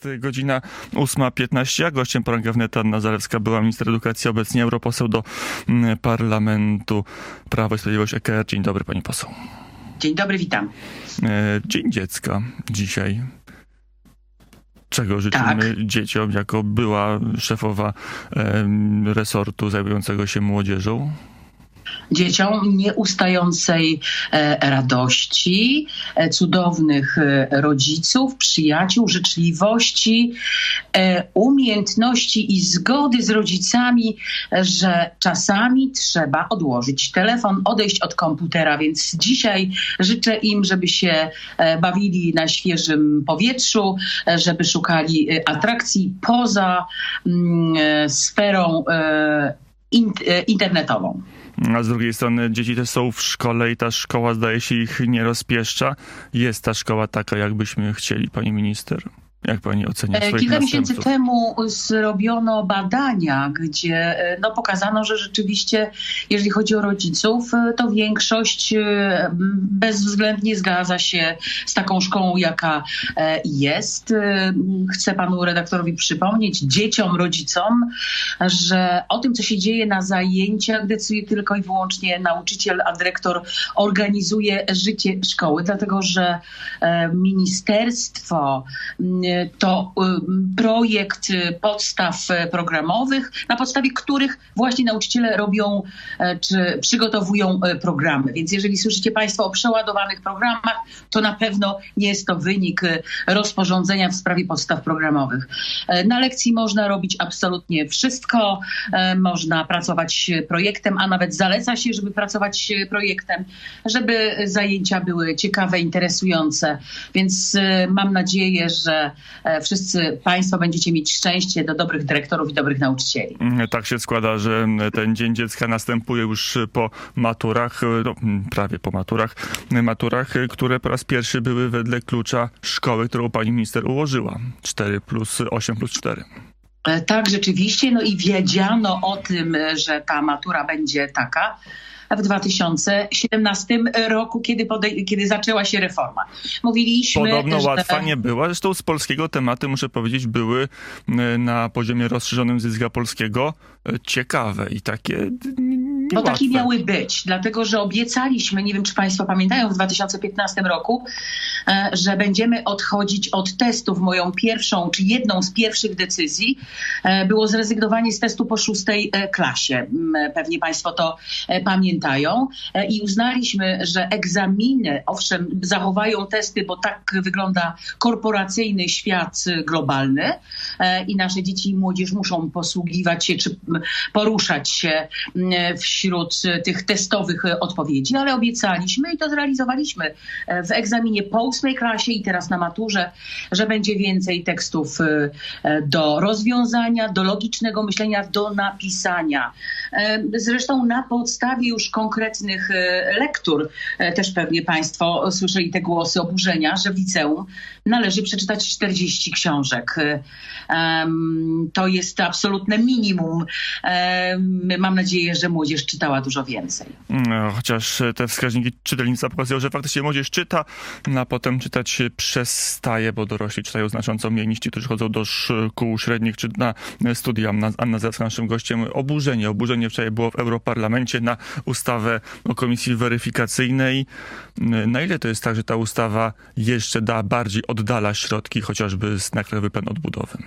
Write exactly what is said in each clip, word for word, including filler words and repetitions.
Jest godzina ósma piętnaście, a gościem poranka wnet Anna Zalewska, była minister edukacji, obecnie europoseł do Parlamentu Prawo i Sprawiedliwość E K R. Dzień dobry, pani poseł. Dzień dobry, witam. Dzień Dziecka dzisiaj. Czego życzymy tak. dzieciom jako była szefowa resortu zajmującego się młodzieżą? Dzieciom nieustającej e, radości, e, cudownych e, rodziców, przyjaciół, życzliwości, e, umiejętności i zgody z rodzicami, e, że czasami trzeba odłożyć telefon, odejść od komputera, więc dzisiaj życzę im, żeby się e, bawili na świeżym powietrzu, e, żeby szukali e, atrakcji poza m, e, sferą e, in, e, internetową. A z drugiej strony dzieci też są w szkole i ta szkoła, zdaje się, ich nie rozpieszcza. Jest ta szkoła taka, jakbyśmy chcieli, pani minister? Jak pani ocenia swoich Kilka następców? miesięcy temu zrobiono badania, gdzie no, pokazano, że rzeczywiście, jeżeli chodzi o rodziców, to większość bezwzględnie zgadza się z taką szkołą, jaka jest. Chcę panu redaktorowi przypomnieć, dzieciom, rodzicom, że o tym, co się dzieje na zajęciach, decyduje tylko i wyłącznie nauczyciel, a dyrektor organizuje życie szkoły, dlatego że ministerstwo to projekt podstaw programowych, na podstawie których właśnie nauczyciele robią czy przygotowują programy. Więc jeżeli słyszycie państwo o przeładowanych programach, to na pewno nie jest to wynik rozporządzenia w sprawie podstaw programowych. Na lekcji można robić absolutnie wszystko. Można pracować projektem, a nawet zaleca się, żeby pracować projektem, żeby zajęcia były ciekawe, interesujące. Więc mam nadzieję, że wszyscy państwo będziecie mieć szczęście do dobrych dyrektorów i dobrych nauczycieli. Tak się składa, że ten Dzień Dziecka następuje już po maturach, no, prawie po maturach, maturach, które po raz pierwszy były wedle klucza szkoły, którą pani minister ułożyła. cztery plus osiem plus cztery. Tak, rzeczywiście. No i wiedziano o tym, że ta matura będzie taka w dwa tysiące siedemnastym roku, kiedy, podej- kiedy zaczęła się reforma. Mówiliśmy, Podobno że... łatwa nie była. Zresztą z polskiego tematy, muszę powiedzieć, były na poziomie rozszerzonym z języka polskiego ciekawe i takie niełatwe. Bo takie miały być, dlatego że obiecaliśmy, nie wiem czy państwo pamiętają, w dwa tysiące piętnastym roku, że będziemy odchodzić od testów. Moją pierwszą, czy jedną z pierwszych decyzji było zrezygnowanie z testu po szóstej klasie. Pewnie państwo to pamiętają. I uznaliśmy, że egzaminy, owszem, zachowają testy, bo tak wygląda korporacyjny świat globalny i nasze dzieci i młodzież muszą posługiwać się, czy poruszać się wśród tych testowych odpowiedzi, ale obiecaliśmy i to zrealizowaliśmy w egzaminie po ósmej klasie i teraz na maturze, że będzie więcej tekstów do rozwiązania, do logicznego myślenia, do napisania. Zresztą na podstawie już konkretnych lektur też pewnie państwo słyszeli te głosy oburzenia, że w liceum należy przeczytać czterdzieści książek. To jest absolutne minimum. Mam nadzieję, że młodzież czytała dużo więcej. No, chociaż te wskaźniki czytelnictwa pokazują, że faktycznie młodzież czyta, no, a potem czytać przestaje, bo dorośli czytają znacząco mniej niż ci, którzy chodzą do szkół średnich czy na studia. Anna Zalewska, naszym gościem. Oburzenie. Oburzenie wczoraj było w Europarlamencie na ustawę o komisji weryfikacyjnej. Na ile to jest tak, że ta ustawa jeszcze da, bardziej oddala środki chociażby z na Krajowy Plan Odbudowy?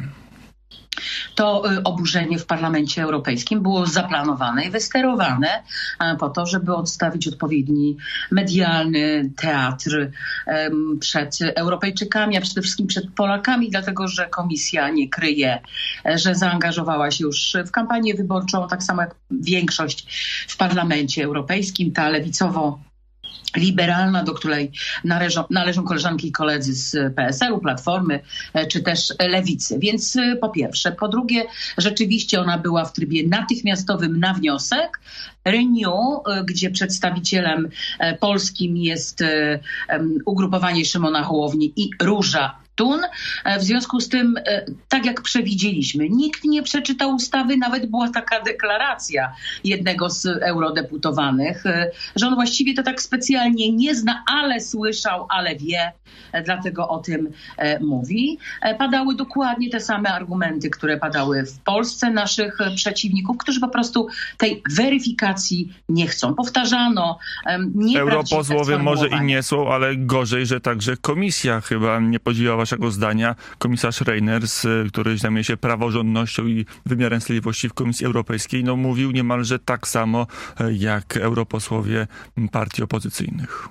To oburzenie w Parlamencie Europejskim było zaplanowane i wysterowane po to, żeby odstawić odpowiedni medialny teatr przed Europejczykami, a przede wszystkim przed Polakami, dlatego że Komisja nie kryje, że zaangażowała się już w kampanię wyborczą, tak samo jak większość w Parlamencie Europejskim, ta lewicowo liberalna, do której należą, należą koleżanki i koledzy z P S L-u, Platformy, czy też Lewicy. Więc po pierwsze. Po drugie, rzeczywiście ona była w trybie natychmiastowym na wniosek. Renew, gdzie przedstawicielem polskim jest ugrupowanie Szymona Hołowni i Róża tun. W związku z tym, tak jak przewidzieliśmy, nikt nie przeczytał ustawy, nawet była taka deklaracja jednego z eurodeputowanych, że on właściwie to tak specjalnie nie zna, ale słyszał, ale wie, dlatego o tym mówi. Padały dokładnie te same argumenty, które padały w Polsce naszych przeciwników, którzy po prostu tej weryfikacji nie chcą. Powtarzano, europosłowie może i nie są, ale gorzej, że także komisja chyba nie podzieliła waszego zdania. Komisarz Reynders, który zajmuje się praworządnością i wymiarem sprawiedliwości w Komisji Europejskiej, no mówił niemalże tak samo jak europosłowie partii opozycyjnych.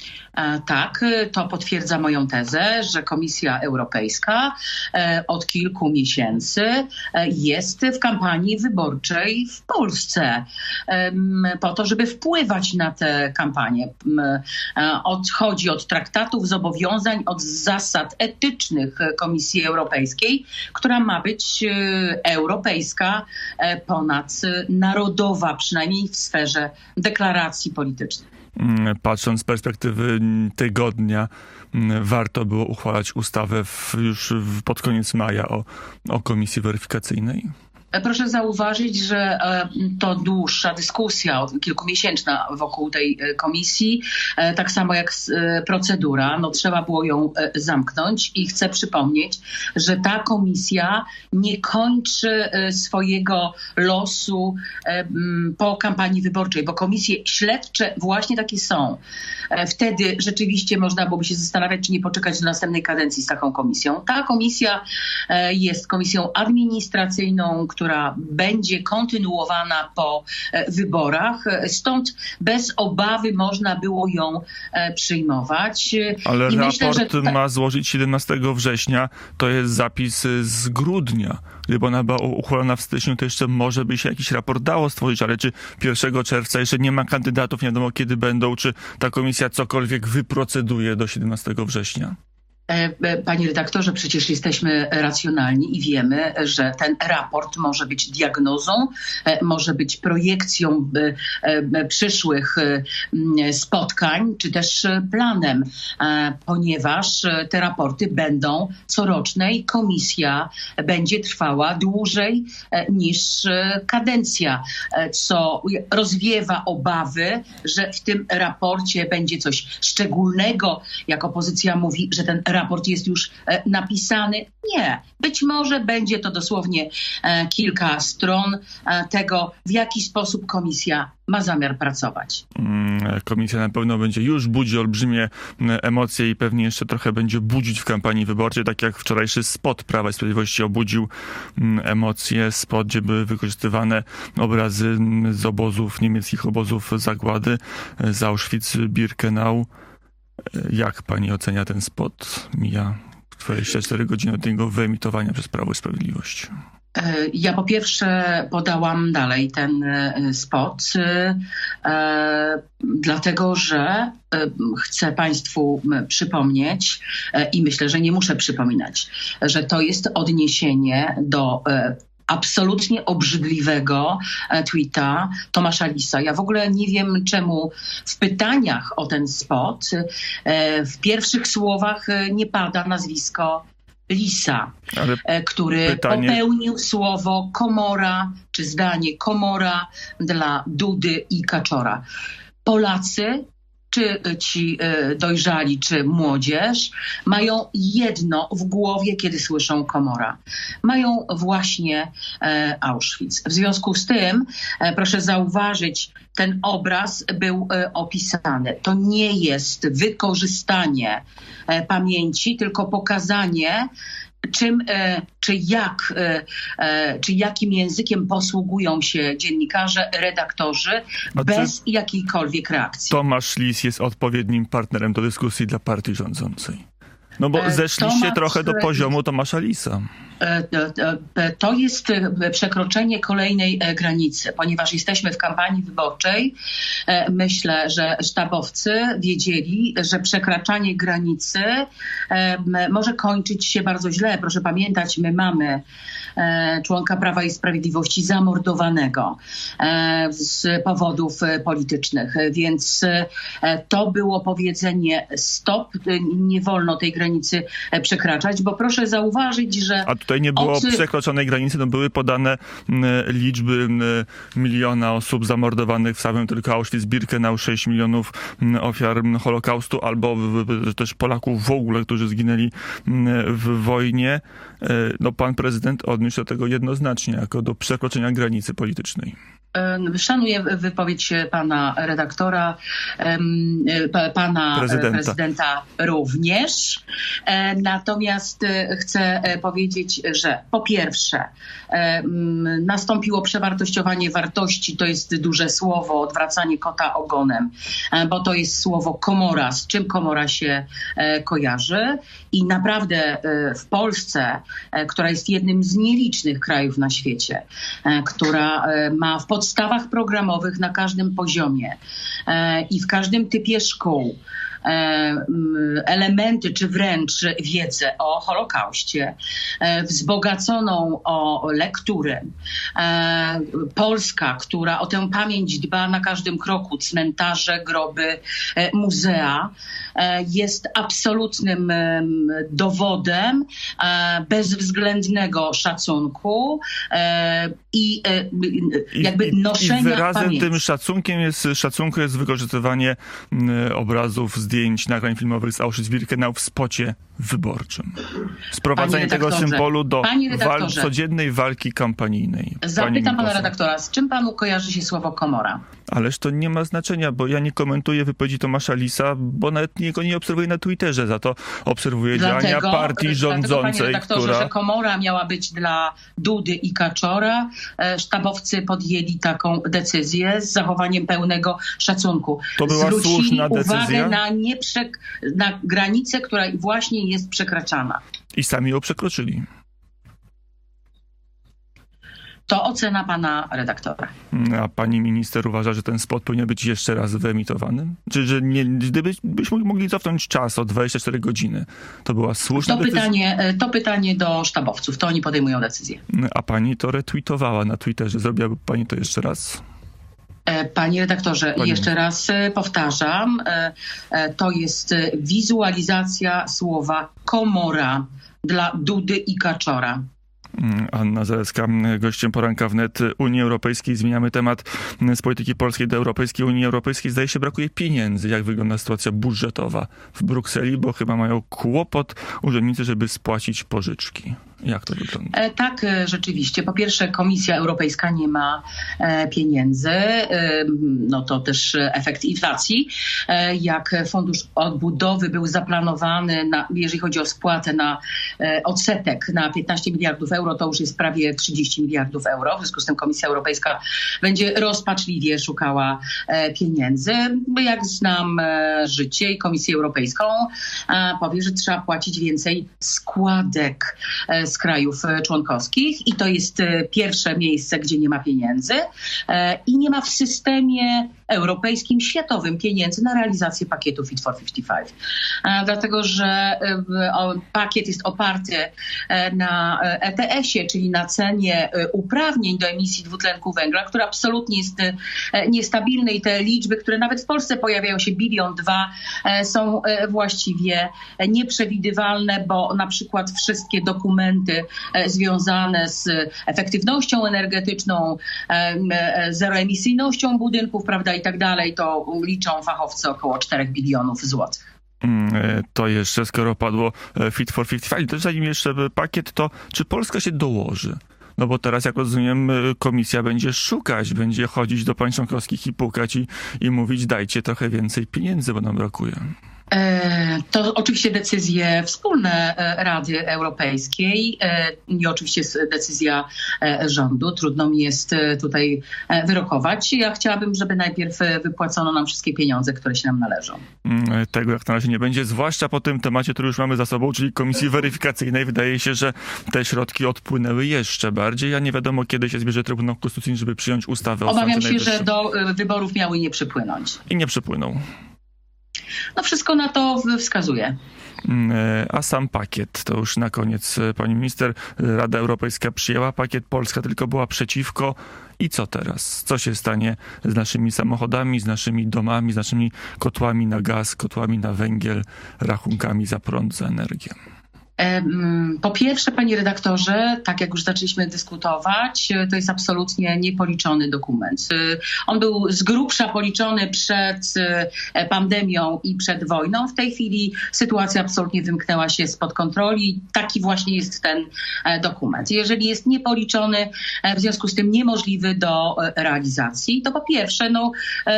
Tak, to potwierdza moją tezę, że Komisja Europejska od kilku miesięcy jest w kampanii wyborczej w Polsce po to, żeby wpływać na tę kampanię. Odchodzi od traktatów, zobowiązań, od zasad etycznych Komisji Europejskiej, która ma być europejska, ponadnarodowa, przynajmniej w sferze deklaracji politycznych. Patrząc z perspektywy tygodnia, warto było uchwalać ustawę w, już pod koniec maja o, o komisji weryfikacyjnej? Proszę zauważyć, że to dłuższa dyskusja, kilkumiesięczna wokół tej komisji, tak samo jak procedura. No, trzeba było ją zamknąć i chcę przypomnieć, że ta komisja nie kończy swojego losu po kampanii wyborczej, bo komisje śledcze właśnie takie są. Wtedy rzeczywiście można byłoby się zastanawiać, czy nie poczekać do następnej kadencji z taką komisją. Ta komisja jest komisją administracyjną, która będzie kontynuowana po wyborach. Stąd bez obawy można było ją przyjmować. Ale I raport myślę, że ta... ma złożyć siedemnastego września. To jest zapis z grudnia. Gdyby ona była uchwalona w styczniu, to jeszcze może by się jakiś raport dało stworzyć, ale czy pierwszego czerwca jeszcze nie ma kandydatów, nie wiadomo kiedy będą, czy ta komisja cokolwiek wyproceduje do siedemnastego września? Panie redaktorze, przecież jesteśmy racjonalni i wiemy, że ten raport może być diagnozą, może być projekcją przyszłych spotkań, czy też planem, ponieważ te raporty będą coroczne i komisja będzie trwała dłużej niż kadencja, co rozwiewa obawy, że w tym raporcie będzie coś szczególnego, jak opozycja mówi, że ten raport jest już napisany. Nie. Być może będzie to dosłownie kilka stron tego, w jaki sposób komisja ma zamiar pracować. Komisja na pewno będzie już budzi olbrzymie emocje i pewnie jeszcze trochę będzie budzić w kampanii wyborczej, tak jak wczorajszy spot Prawa i Sprawiedliwości obudził emocje. Spot, gdzie były wykorzystywane obrazy z obozów, niemieckich obozów zagłady, z Auschwitz-Birkenau. Jak pani ocenia ten spot? Mija dwadzieścia cztery godziny od jego wyemitowania przez Prawo i Sprawiedliwość. Ja po pierwsze podałam dalej ten spot, e, dlatego że e, chcę państwu przypomnieć e, i myślę, że nie muszę przypominać, że to jest odniesienie do e, absolutnie obrzydliwego tweeta Tomasza Lisa. Ja w ogóle nie wiem, czemu w pytaniach o ten spot w pierwszych słowach nie pada nazwisko Lisa, ale który pytanie... popełnił słowo komora, czy zdanie komora dla Dudy i Kaczora. Polacy, czy ci dojrzali, czy młodzież, mają jedno w głowie, kiedy słyszą komora. Mają właśnie Auschwitz. W związku z tym, proszę zauważyć, ten obraz był opisany. To nie jest wykorzystanie pamięci, tylko pokazanie, czym, czy jak, czy jakim językiem posługują się dziennikarze, redaktorzy bez jakiejkolwiek reakcji. Tomasz Lis jest odpowiednim partnerem do dyskusji dla partii rządzącej. No bo zeszliście Tomasz, trochę do poziomu Tomasza Lisa. To jest przekroczenie kolejnej granicy, ponieważ jesteśmy w kampanii wyborczej. Myślę, że sztabowcy wiedzieli, że przekraczanie granicy może kończyć się bardzo źle. Proszę pamiętać, my mamy członka Prawa i Sprawiedliwości zamordowanego z powodów politycznych, więc to było powiedzenie stop, nie wolno tej granicy granicy przekraczać, bo proszę zauważyć, że... A tutaj nie było od... przekroczonej granicy, no były podane liczby miliona osób zamordowanych w samym tylko Auschwitz-Birkenau, sześć milionów ofiar Holokaustu, albo też Polaków w ogóle, którzy zginęli w wojnie. No pan prezydent odniósł do tego jednoznacznie, jako do przekroczenia granicy politycznej. Szanuję wypowiedź pana redaktora, pana prezydenta, prezydenta również. Natomiast chcę powiedzieć, że po pierwsze nastąpiło przewartościowanie wartości, to jest duże słowo, odwracanie kota ogonem, bo to jest słowo komora, z czym komora się kojarzy. I naprawdę w Polsce, która jest jednym z nielicznych krajów na świecie, która ma w podstawach programowych na każdym poziomie i w każdym typie szkół elementy, czy wręcz wiedzę o Holokauście, wzbogaconą o lekturę. Polska, która o tę pamięć dba na każdym kroku, cmentarze, groby, muzea, jest absolutnym dowodem bezwzględnego szacunku i jakby noszenia I wyrazem pamięci. Tym szacunkiem jest, szacunku jest wykorzystywanie obrazów, zdjęć, nagrań filmowych z Auschwitz-Birkenau w spocie wyborczym. Sprowadzenie tego symbolu do wal, codziennej walki kampanijnej. Zapytam pana redaktora, z czym panu kojarzy się słowo komora? Ależ to nie ma znaczenia, bo ja nie komentuję wypowiedzi Tomasza Lisa, bo nawet niego nie obserwuję na Twitterze, za to obserwuję dlatego, działania partii rządzącej, dlatego, panie redaktorze, która... że komora miała być dla Dudy i Kaczora. Sztabowcy podjęli taką decyzję z zachowaniem pełnego szacunku. To była Zwrócili słuszna decyzja. uwagę na, nieprzek- na granicę, która właśnie jest przekraczana. I sami ją przekroczyli. To ocena pana redaktora. A pani minister uważa, że ten spot powinien być jeszcze raz wyemitowany? Czy że nie, gdybyśmy mogli cofnąć czas o dwadzieścia cztery godziny, to była słuszna to decyzja? Pytanie, to pytanie do sztabowców, to oni podejmują decyzję. A pani to retweetowała na Twitterze. Zrobiłaby pani to jeszcze raz? Panie redaktorze, Pani. jeszcze raz powtarzam, to jest wizualizacja słowa komora dla Dudy i Kaczora. Anna Zalewska, gościem poranka wnet Unii Europejskiej. Zmieniamy temat z polityki polskiej do Europejskiej. Unii Europejskiej zdaje się brakuje pieniędzy. Jak wygląda sytuacja budżetowa w Brukseli? Bo chyba mają kłopot urzędnicy, żeby spłacić pożyczki. Jak to wygląda? E, tak, rzeczywiście. Po pierwsze, Komisja Europejska nie ma e, pieniędzy. E, no to też efekt inflacji. E, jak Fundusz Odbudowy był zaplanowany, na, jeżeli chodzi o spłatę na e, odsetek na piętnaście miliardów euro, to już jest prawie trzydzieści miliardów euro. W związku z tym Komisja Europejska będzie rozpaczliwie szukała e, pieniędzy. Jak znam e, życie i Komisję Europejską, e, powie, że trzeba płacić więcej składek e, z krajów członkowskich i to jest pierwsze miejsce, gdzie nie ma pieniędzy i nie ma w systemie europejskim, światowym pieniędzy na realizację pakietu Fit for pięćdziesiąt pięć. Dlatego, że pakiet jest oparty na E T S-ie, czyli na cenie uprawnień do emisji dwutlenku węgla, który absolutnie jest niestabilny i te liczby, które nawet w Polsce pojawiają się, bilion, dwa, są właściwie nieprzewidywalne, bo na przykład wszystkie dokumenty związane z efektywnością energetyczną, zeroemisyjnością budynków, prawda, i tak dalej, to liczą fachowcy około czterech bilionów złotych. To jeszcze, skoro padło Fit for pięćdziesiąt pięć, to zanim jeszcze pakiet, to czy Polska się dołoży? No bo teraz, jak rozumiem, komisja będzie szukać, będzie chodzić do państw członkowskich i pukać i, i mówić, dajcie trochę więcej pieniędzy, bo nam brakuje. To oczywiście decyzje wspólne Rady Europejskiej i oczywiście decyzja rządu. Trudno mi jest tutaj wyrokować. Ja chciałabym, żeby najpierw wypłacono nam wszystkie pieniądze, które się nam należą. Tego jak na razie nie będzie, zwłaszcza po tym temacie, który już mamy za sobą, czyli Komisji Weryfikacyjnej. Wydaje się, że te środki odpłynęły jeszcze bardziej, a nie wiadomo, kiedy się zbierze Trybunał Konstytucyjny, żeby przyjąć ustawę o Sądzie Obawiam się, Najwyższym. że do wyborów miały nie przypłynąć. I nie przypłyną. No wszystko na to wskazuje. A sam pakiet, to już na koniec, pani minister, Rada Europejska przyjęła pakiet, Polska tylko była przeciwko. I co teraz? Co się stanie z naszymi samochodami, z naszymi domami, z naszymi kotłami na gaz, kotłami na węgiel, rachunkami za prąd, za energię? Po pierwsze, panie redaktorze, tak jak już zaczęliśmy dyskutować, to jest absolutnie niepoliczony dokument. On był z grubsza policzony przed pandemią i przed wojną. W tej chwili sytuacja absolutnie wymknęła się spod kontroli. Taki właśnie jest ten dokument. Jeżeli jest niepoliczony, w związku z tym niemożliwy do realizacji, to po pierwsze, no,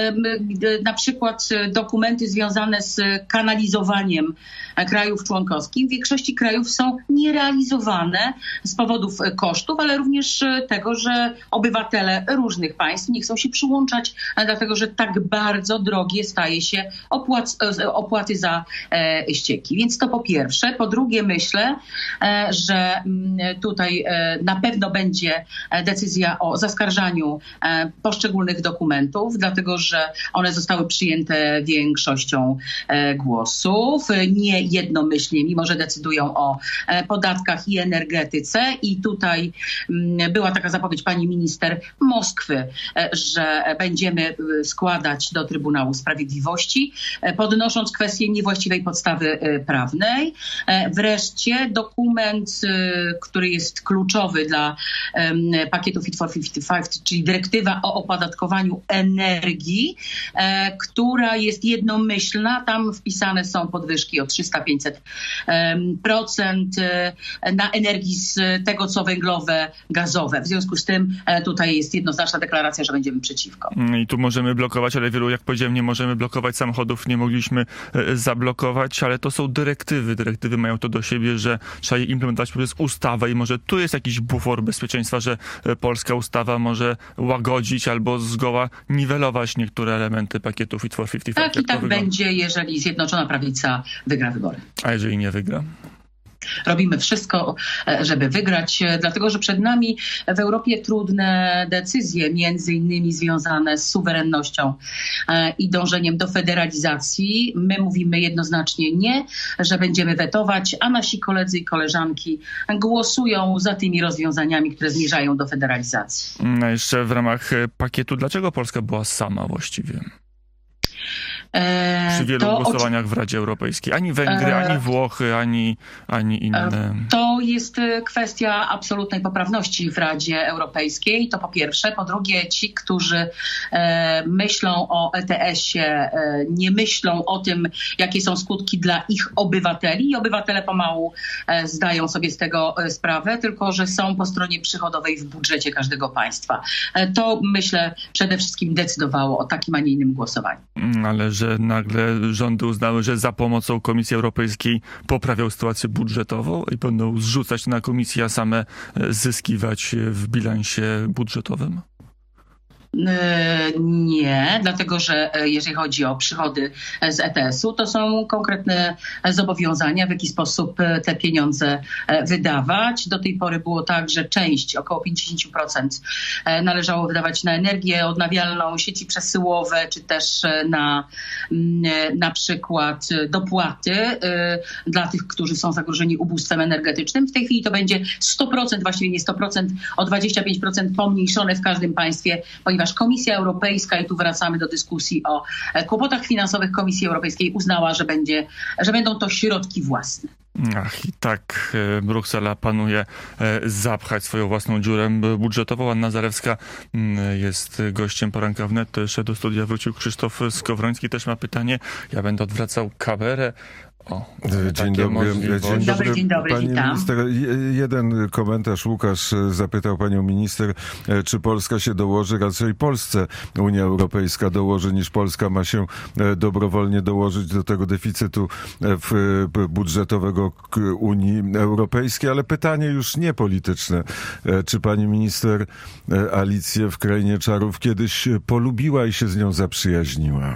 na przykład dokumenty związane z kanalizowaniem krajów członkowskich w większości krajów są nierealizowane z powodów kosztów, ale również tego, że obywatele różnych państw nie chcą się przyłączać, dlatego że tak bardzo drogie staje się opłac, opłaty za e, ścieki. Więc to po pierwsze. Po drugie, myślę, e, że tutaj e, na pewno będzie decyzja o zaskarżaniu e, poszczególnych dokumentów, dlatego że one zostały przyjęte większością e, głosów, nie jednomyślnie, mimo że decydują o podatkach i energetyce. I tutaj była taka zapowiedź pani minister Moskwy, że będziemy składać do Trybunału Sprawiedliwości, podnosząc kwestię niewłaściwej podstawy prawnej. Wreszcie dokument, który jest kluczowy dla pakietu Fit for pięćdziesiąt pięć, czyli dyrektywa o opodatkowaniu energii, która jest jednomyślna. Tam wpisane są podwyżki o trzysta do pięciuset procent na energii z tego, co węglowe, gazowe. W związku z tym tutaj jest jednoznaczna deklaracja, że będziemy przeciwko. I tu możemy blokować, ale wielu, jak powiedziałem, nie możemy blokować samochodów, nie mogliśmy zablokować, ale to są dyrektywy. Dyrektywy mają to do siebie, że trzeba je implementować poprzez ustawę i może tu jest jakiś bufor bezpieczeństwa, że polska ustawa może łagodzić albo zgoła niwelować niektóre elementy pakietu Fit for pięćdziesiąt pięć. Tak i tak będzie, jeżeli Zjednoczona Prawica wygra wybory. A jeżeli nie wygra? Robimy wszystko, żeby wygrać, dlatego że przed nami w Europie trudne decyzje, między innymi związane z suwerennością i dążeniem do federalizacji. My mówimy jednoznacznie nie, że będziemy wetować, a nasi koledzy i koleżanki głosują za tymi rozwiązaniami, które zmierzają do federalizacji. A jeszcze w ramach pakietu, dlaczego Polska była sama właściwie? Przy wielu to głosowaniach oczy... w Radzie Europejskiej. Ani Węgry, ani Włochy, ani, ani inne. To jest kwestia absolutnej poprawności w Radzie Europejskiej. To po pierwsze. Po drugie, ci, którzy e, myślą o E T S-ie, e, nie myślą o tym, jakie są skutki dla ich obywateli. I obywatele pomału e, zdają sobie z tego sprawę, tylko że są po stronie przychodowej w budżecie każdego państwa. E, to, myślę, przede wszystkim decydowało o takim, a nie innym głosowaniu. Ale że nagle rządy uznały, że za pomocą Komisji Europejskiej poprawią sytuację budżetową i będą zrzucać na Komisję, a same zyskiwać w bilansie budżetowym? Nie, dlatego że jeżeli chodzi o przychody z E T S-u, to są konkretne zobowiązania, w jaki sposób te pieniądze wydawać. Do tej pory było tak, że część, około pięćdziesiąt procent należało wydawać na energię odnawialną, sieci przesyłowe, czy też na na przykład dopłaty dla tych, którzy są zagrożeni ubóstwem energetycznym. W tej chwili to będzie sto procent, właściwie nie sto procent, o dwadzieścia pięć procent pomniejszone w każdym państwie, ponieważ Komisja Europejska, i tu wracamy do dyskusji o kłopotach finansowych Komisji Europejskiej, uznała, że będzie, że będą to środki własne. Ach, i tak Bruksela panuje zapchać swoją własną dziurę budżetową. Anna Zalewska jest gościem poranka wnet. Jeszcze do studia wrócił Krzysztof Skowroński. Też ma pytanie. Ja będę odwracał kamerę. O, dzień dobry, dzień dobry, dzień dobry, pani witam. minister. Jeden komentarz. Łukasz zapytał panią minister, czy Polska się dołoży. Raczej Polsce Unia Europejska dołoży, niż Polska ma się dobrowolnie dołożyć do tego deficytu budżetowego Unii Europejskiej. Ale pytanie już nie polityczne. Czy pani minister Alicję w Krainie Czarów kiedyś polubiła i się z nią zaprzyjaźniła?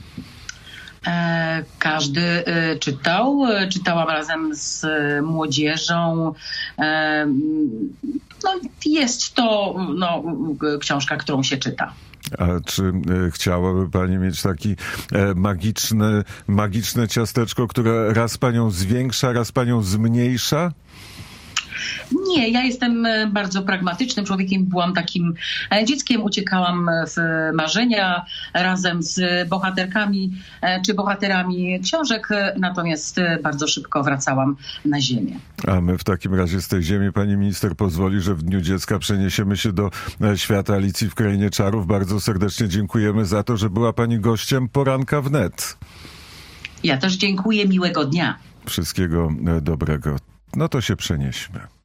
Każdy czytał. Czytałam razem z młodzieżą. No, jest to no, książka, którą się czyta. A czy e, chciałaby pani mieć taki e, magiczny, magiczne ciasteczko, które raz panią zwiększa, raz panią zmniejsza? Nie, ja jestem bardzo pragmatycznym człowiekiem. Byłam takim dzieckiem, uciekałam w marzenia razem z bohaterkami czy bohaterami książek, natomiast bardzo szybko wracałam na ziemię. A my w takim razie z tej ziemi, pani minister, pozwoli, że w Dniu Dziecka przeniesiemy się do świata Alicji w Krainie Czarów. Bardzo serdecznie dziękujemy za to, że była pani gościem Poranka Wnet. Ja też dziękuję, miłego dnia. Wszystkiego dobrego. No to się przenieśmy.